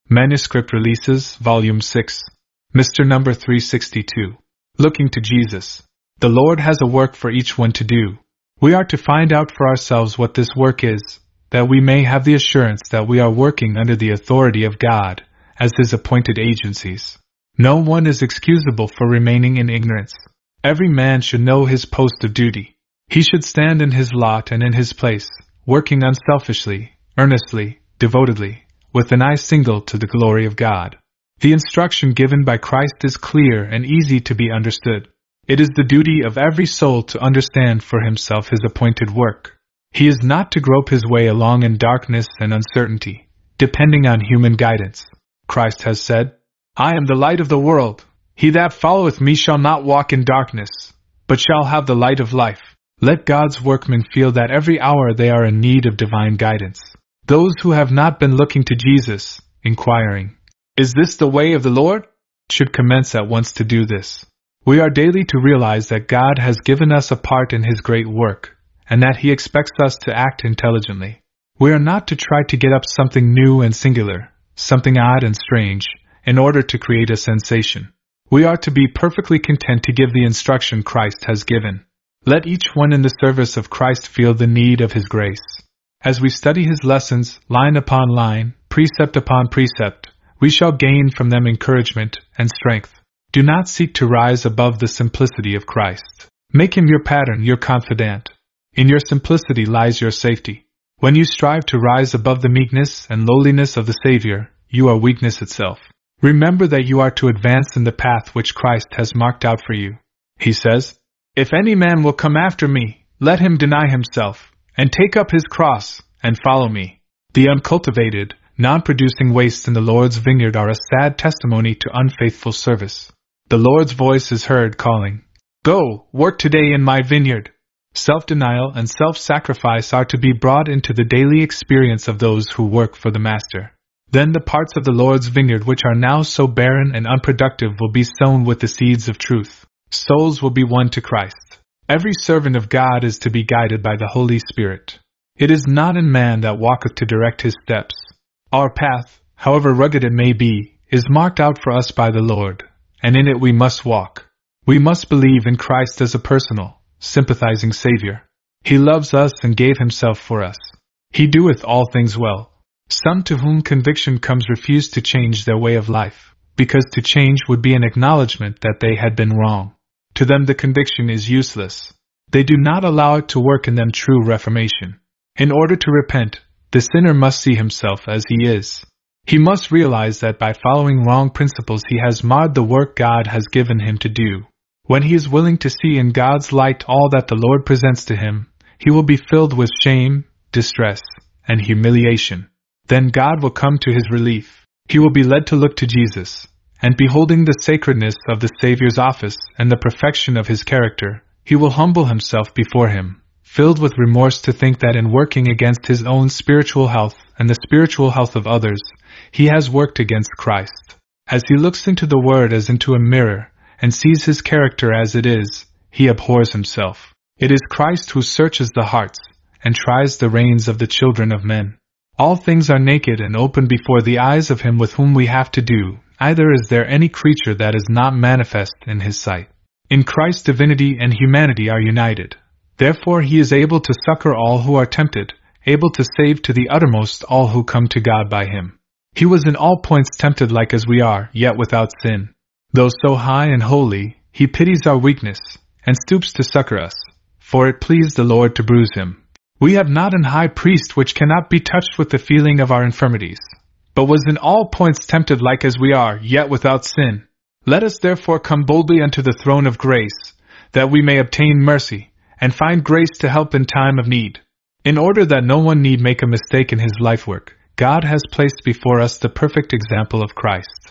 Manuscript Releases, Volume 6. Mr. Number 362. Looking to Jesus. The Lord has a work for each one to do. We are to find out for ourselves what this work is, that we may have the assurance that we are working under the authority of God, as His appointed agencies. No one is excusable for remaining in ignorance. Every man should know his post of duty. He should stand in his lot and in his place, working unselfishly, earnestly, devotedly, with an eye single to the glory of God. The instruction given by Christ is clear and easy to be understood. It is the duty of every soul to understand for himself his appointed work. He is not to grope his way along in darkness and uncertainty, depending on human guidance. Christ has said, "I am the light of the world. He that followeth me shall not walk in darkness, but shall have the light of life." Let God's workmen feel that every hour they are in need of divine guidance. Those who have not been looking to Jesus, inquiring, "Is this the way of the Lord?" should commence at once to do this. We are daily to realize that God has given us a part in His great work, and that He expects us to act intelligently. We are not to try to get up something new and singular, something odd and strange, in order to create a sensation. We are to be perfectly content to give the instruction Christ has given. Let each one in the service of Christ feel the need of His grace. As we study His lessons, line upon line, precept upon precept, we shall gain from them encouragement and strength. Do not seek to rise above the simplicity of Christ. Make Him your pattern, your confidant. In your simplicity lies your safety. When you strive to rise above the meekness and lowliness of the Savior, you are weakness itself. Remember that you are to advance in the path which Christ has marked out for you. He says, "If any man will come after me, let him deny himself, and take up his cross, and follow me." The uncultivated, non-producing wastes in the Lord's vineyard are a sad testimony to unfaithful service. The Lord's voice is heard calling, "Go, work today in my vineyard." Self-denial and self-sacrifice are to be brought into the daily experience of those who work for the Master. Then the parts of the Lord's vineyard which are now so barren and unproductive will be sown with the seeds of truth. Souls will be won to Christ. Every servant of God is to be guided by the Holy Spirit. It is not in man that walketh to direct his steps. Our path, however rugged it may be, is marked out for us by the Lord, and in it we must walk. We must believe in Christ as a personal, sympathizing Savior. He loves us and gave Himself for us. He doeth all things well. Some to whom conviction comes refuse to change their way of life, because to change would be an acknowledgement that they had been wrong. To them the conviction is useless. They do not allow it to work in them true reformation. In order to repent, the sinner must see himself as he is. He must realize that by following wrong principles he has marred the work God has given him to do. When he is willing to see in God's light all that the Lord presents to him, he will be filled with shame, distress, and humiliation. Then God will come to his relief. He will be led to look to Jesus, and beholding the sacredness of the Savior's office and the perfection of His character, he will humble himself before Him, filled with remorse to think that in working against his own spiritual health and the spiritual health of others, he has worked against Christ. As he looks into the Word as into a mirror, and sees His character as it is, he abhors himself. It is Christ who searches the hearts, and tries the reins of the children of men. All things are naked and open before the eyes of Him with whom we have to do, neither is there any creature that is not manifest in His sight. In Christ divinity and humanity are united. Therefore He is able to succor all who are tempted, able to save to the uttermost all who come to God by Him. He was in all points tempted like as we are, yet without sin. Though so high and holy, He pities our weakness, and stoops to succor us, for it pleased the Lord to bruise Him. We have not an high priest which cannot be touched with the feeling of our infirmities, but was in all points tempted like as we are, yet without sin. Let us therefore come boldly unto the throne of grace, that we may obtain mercy, and find grace to help in time of need. In order that no one need make a mistake in his life work, God has placed before us the perfect example of Christ.